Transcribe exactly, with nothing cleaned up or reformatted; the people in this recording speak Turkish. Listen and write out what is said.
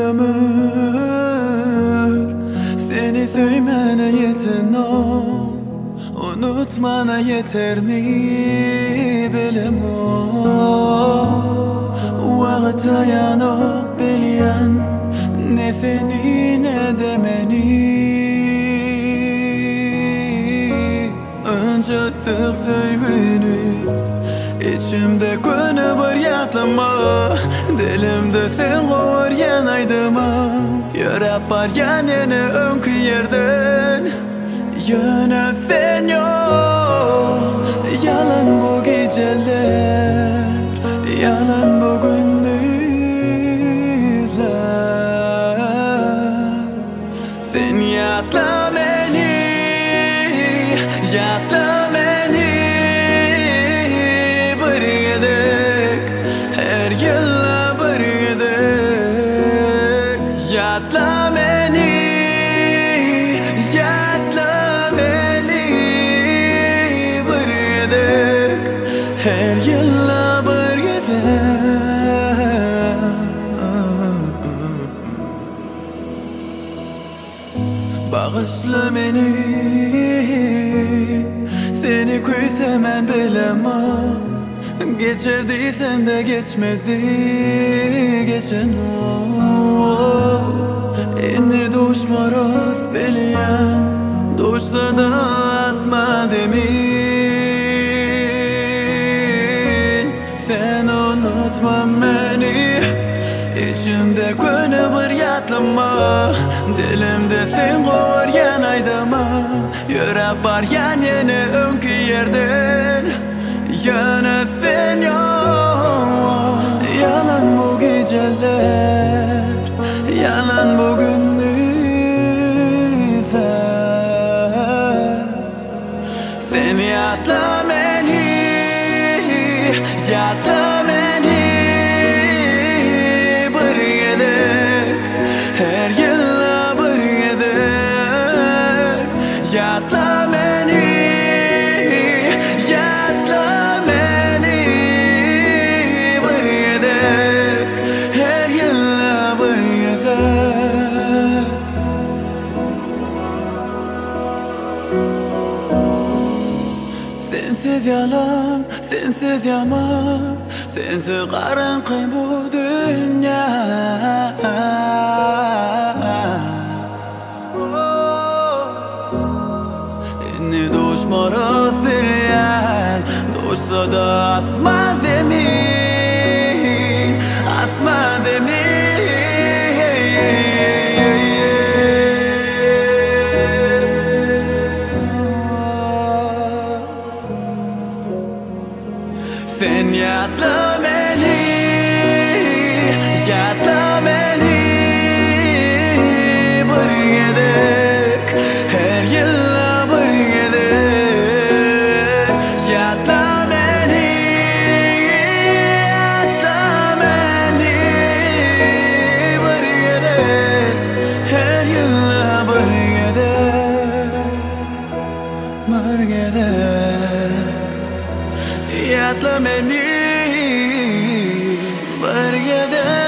ömür seni sevmene yetin o, unutmana yeter mi bilim o. Vaqt dayanıp bilyen ne seni ne de beni. Öncettik sevgini İçimde günü bir yatlama, dilimde sen var yanaydıma. Yürep var yan yine önkü yerden, yine sen yok. Yalan bu geceler, yalan bu gündüzler. Sen yatla beni, yatla beni. Bir gidek, her yılla bir gidek. Yatla beni, yatla beni. Bir gidek, her yılla bir gidek. Bağışla beni, seni koysaman bilemem. Geçirdiysem de geçmedi geçen o. Endi doşmaroz bilyen, doşsa da asma demin. Sen unutma beni, İçimde günü bir yatlama, dilimde sen var yanaydıma. Yürep var yan yine önkü yerden, yine sen yok. Yalan bu geceler, yalan bu gündüzler. Sen yatla beni, yatla beni. Bir gidek, her yılla bir gidek. Yatla beni, yatla beni. Bir gidek, her yılla bir gidek. Sensiz yalan, sensiz yaman, sensiz karanlık bu dünya. Inni doşmaroz bilyen, doşsa da asma demin, asma demin. Sen yatla beni, yatla beni. Bir gidek, her yılla bir gidek. Yatla beni, yatla beni. Bir gidek, her yılla bir gidek. Bir gidek, yatla beni. Bir gidek.